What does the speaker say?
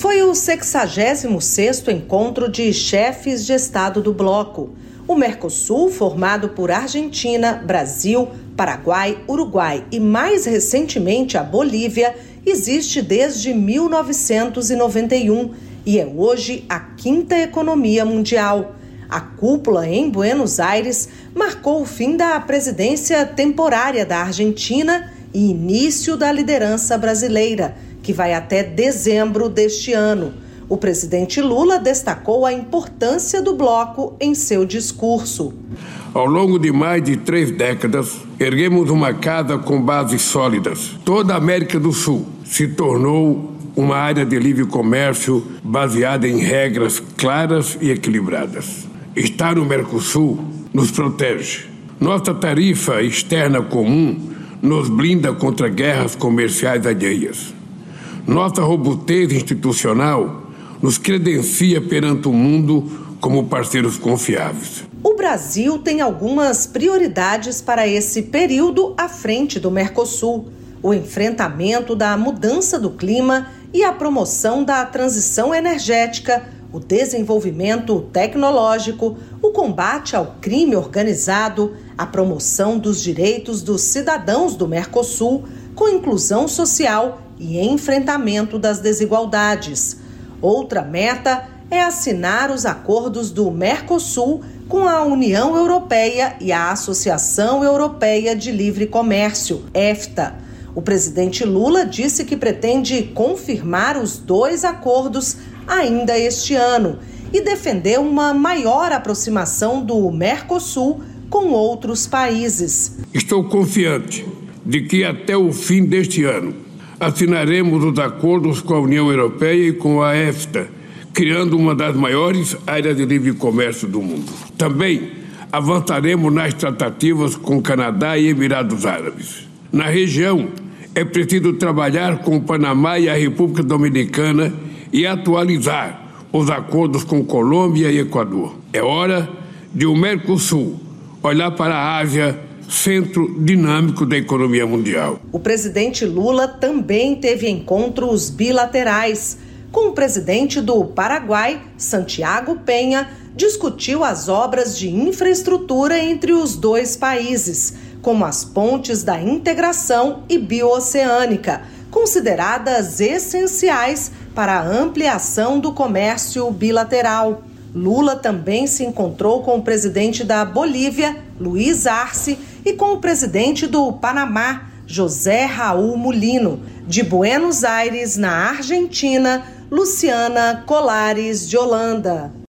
Foi o 66º encontro de chefes de Estado do bloco. O Mercosul, formado por Argentina, Brasil, Paraguai, Uruguai e, mais recentemente, a Bolívia, existe desde 1991 e é hoje a quinta economia mundial. A cúpula em Buenos Aires marcou o fim da presidência temporária da Argentina e início da liderança brasileira, que vai até dezembro deste ano. O presidente Lula destacou a importância do bloco em seu discurso. Ao longo de mais de 3 décadas, erguemos uma casa com bases sólidas. Toda a América do Sul se tornou uma área de livre comércio baseada em regras claras e equilibradas. Estar no Mercosul nos protege. Nossa tarifa externa comum nos blinda contra guerras comerciais alheias. Nossa robustez institucional nos credencia perante o mundo como parceiros confiáveis. O Brasil tem algumas prioridades para esse período à frente do Mercosul: o enfrentamento da mudança do clima e a promoção da transição energética, o desenvolvimento tecnológico, o combate ao crime organizado, a promoção dos direitos dos cidadãos do Mercosul, com inclusão social e enfrentamento das desigualdades. Outra meta é assinar os acordos do Mercosul com a União Europeia e a Associação Europeia de Livre Comércio, EFTA. O presidente Lula disse que pretende confirmar os 2 acordos ainda este ano e defendeu uma maior aproximação do Mercosul com outros países. Estou confiante de que até o fim deste ano assinaremos os acordos com a União Europeia e com a EFTA, criando uma das maiores áreas de livre comércio do mundo. Também avançaremos nas tratativas com Canadá e Emirados Árabes. Na região, é preciso trabalhar com o Panamá e a República Dominicana e atualizar os acordos com Colômbia e Equador. É hora de o Mercosul olhar para a Ásia, centro dinâmico da economia mundial. O presidente Lula também teve encontros bilaterais. Com o presidente do Paraguai, Santiago Peña, discutiu as obras de infraestrutura entre os 2 países, como as pontes da integração e bioceânica, consideradas essenciais para a ampliação do comércio bilateral. Lula também se encontrou com o presidente da Bolívia, Luiz Arce, e com o presidente do Panamá, José Raul Mulino. De Buenos Aires, na Argentina, Luciana Colares de Holanda.